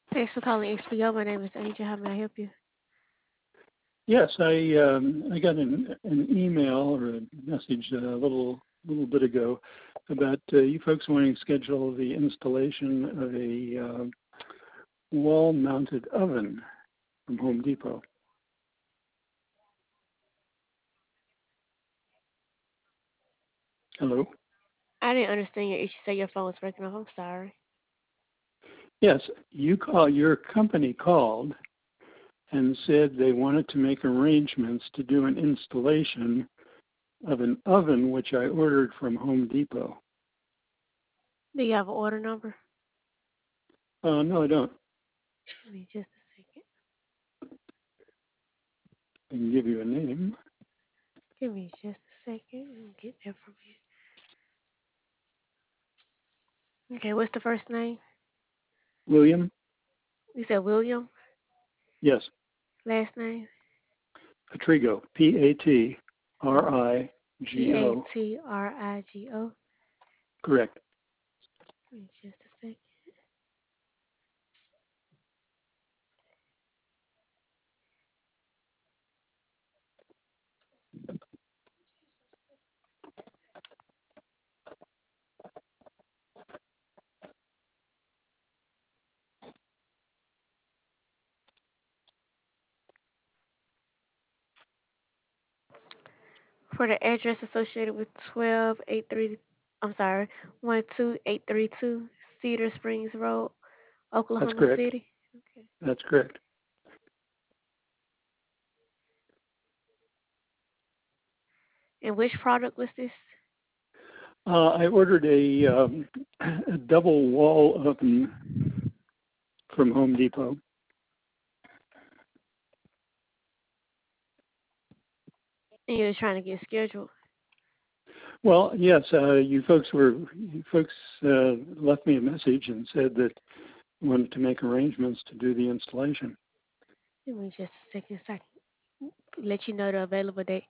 Thanks for calling HBO. My name is Angel. How may I help you? Yes, I got an email or a message a little bit ago about you folks wanting to schedule the installation of a wall-mounted oven from Home Depot. Hello. I didn't understand your issue. Say your phone was breaking up. I'm sorry. Yes, your company called and said they wanted to make arrangements to do an installation of an oven which I ordered from Home Depot. Do you have an order number? No, I don't. Give me just a second. I can give you a name. Give me just a second. I'll get that from you. Okay, what's the first name? William? You said William. Yes. Last name? Patrigo, P A Patrigo. T R I G O. Correct. Give me just a second. For the address associated with 12832, I'm sorry, 12832 Cedar Springs Road, That's Oklahoma correct. City. Okay. That's correct. And which product was this? I ordered a double wall oven from Home Depot. And you're trying to get scheduled. Well, yes, you folks left me a message and said that you wanted to make arrangements to do the installation. Give me just a second so I can let you know the available date.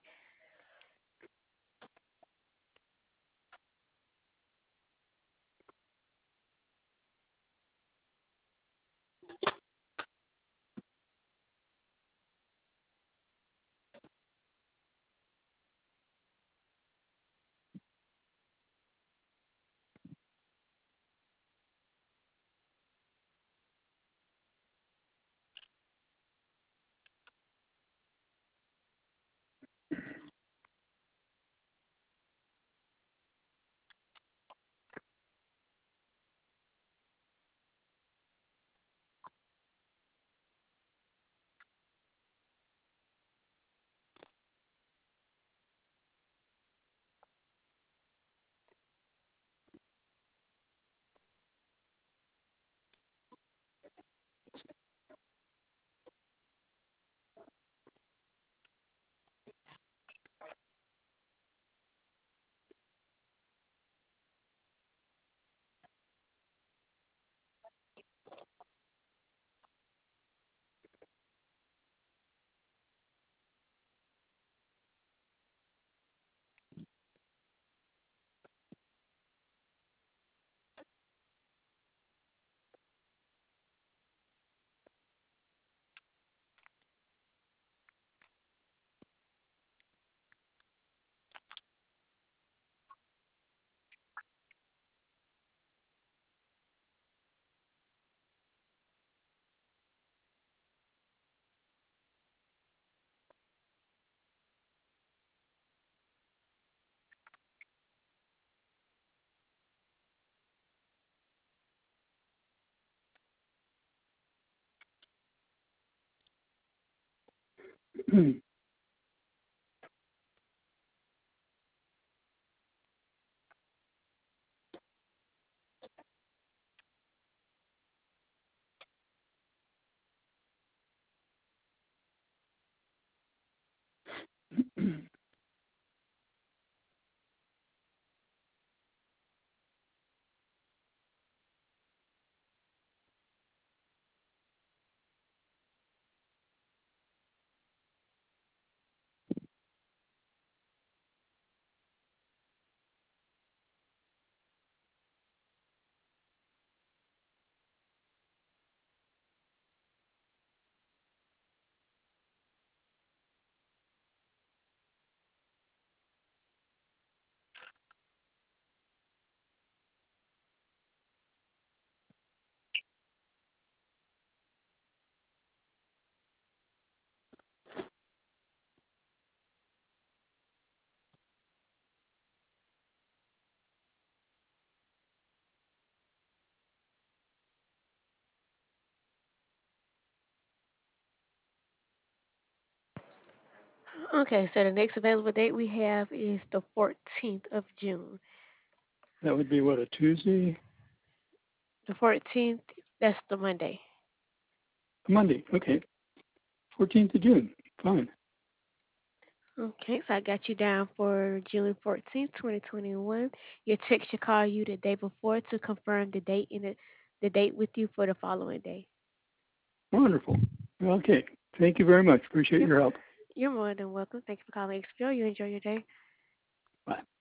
Okay, so the next available date we have is the 14th of June. That would be what, a Tuesday? The 14th, that's the Monday. A Monday. Okay. 14th of June. Fine. Okay, so I got you down for June 14th, 2021. Your tech should call you the day before to confirm the date and the date with you for the following day. Wonderful. Okay. Thank you very much. Appreciate Yep, your help. you're more than welcome. Thank you for calling XPO. You enjoy your day. Bye.